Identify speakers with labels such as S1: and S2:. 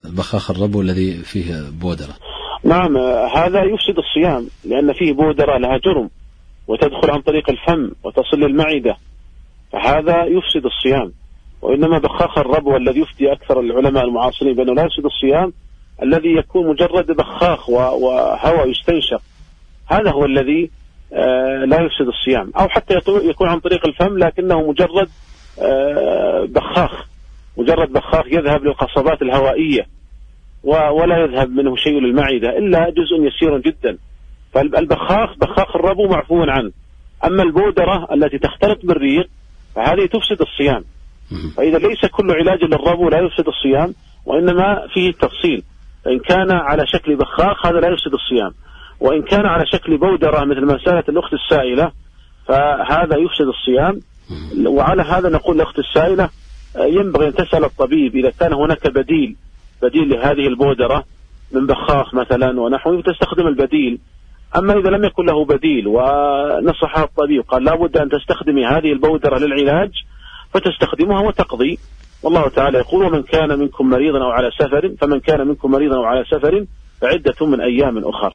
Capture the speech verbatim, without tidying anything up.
S1: بخاخ الربو الذي فيه بودرة؟
S2: نعم، هذا يفسد الصيام لأن فيه بودرة لها جرم وتدخل عن طريق الفم وتصل للمعدة، فهذا يفسد الصيام. وإنما بخاخ الربو الذي يفتي أكثر العلماء المعاصرين بأنه لا يفسد الصيام الذي يكون مجرد بخاخ وهواء يستنشق، هذا هو الذي لا يفسد الصيام. أو حتى يكون عن طريق الفم لكنه مجرد بخاخ، مجرد بخاخ يذهب للقصبات الهوائية ولا يذهب منه شيء للمعدة إلا جزء يسير جدا. فالبخاخ بخاخ الربو معفو عنه. أما البودرة التي تختلط بالريق فهذه تفسد الصيام. فإذا ليس كل علاج للربو لا يفسد الصيام، وإنما فيه تفصيل. فإن كان على شكل بخاخ هذا لا يفسد الصيام، وإن كان على شكل بودرة مثل ما سألت الأخت السائلة فهذا يفسد الصيام. وعلى هذا نقول للأخت السائلة ينبغي أن تسأل الطبيب إذا كان هناك بديل بديل لهذه البودرة من بخاخ مثلا ونحوه تستخدم البديل. أما إذا لم يكن له بديل ونصحها الطبيب قال لابد أن تستخدمي هذه البودرة للعلاج فتستخدمها وتقضي. والله تعالى يقول ومن كان منكم مريضا أو على سفر فمن كان منكم مريضا أو على سفر فعدة من أيام أخرى.